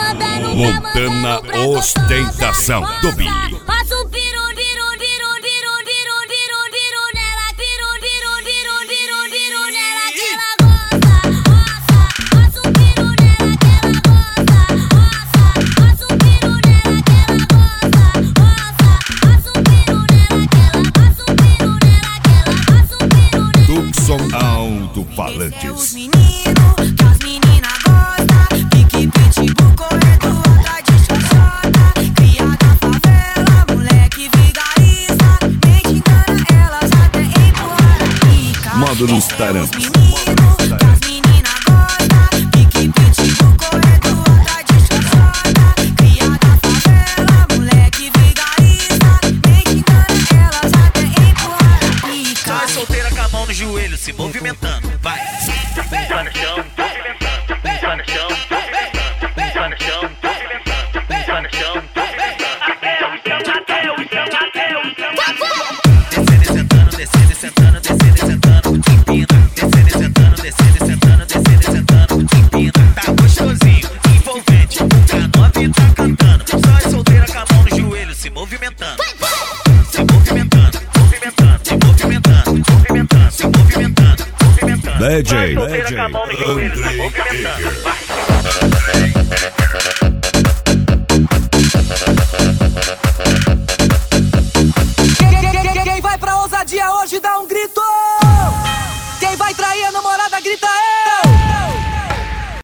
Montana Ostentação do Billy. Passa o piru, piru, piru, piru, piru, piru, piru nela, piru, piru, piru, piru, piru nela que ela gosta. Roça, passa o piru nela que ela gosta. Roça, passa o piru nela que ela gosta. Roça, passa o piru nela que ela, passa o piru nela que ela, passa o piru nela. Tucson Alto-Falantes. Os meninos que as meninas gostam, pique pitbull correndo atrás de xoxota. Cria da favela, moleque vigarista, nem te engana, elas até empurram a pica. Módulos Os Tarampas. meninos que as meninas gostam, pique pitbull correndo atrás de xoxota. Cria da favela, moleque vigarista, nem te engana, elas até empurram a pica. Sai solteira com a mão no joelho, se movimentando, vai. Vai no chão, vai no chão, vai no chão, vai no chão. Descendo e sentando, descendo e sentando, descendo e sentando, te empina. Descendo e sentando, descendo e sentando, descendo e sentando, te empina. Tá gostosinho, envolvente, o K9 tá cantando. Sai solteira com a mão no joelho, se movimentando. Se movimentando, movimentando, se movimentando, movimentando, se movimentando, movimentando. DJ Vai solteira com a mão no joelho, se André movimentando. Vai.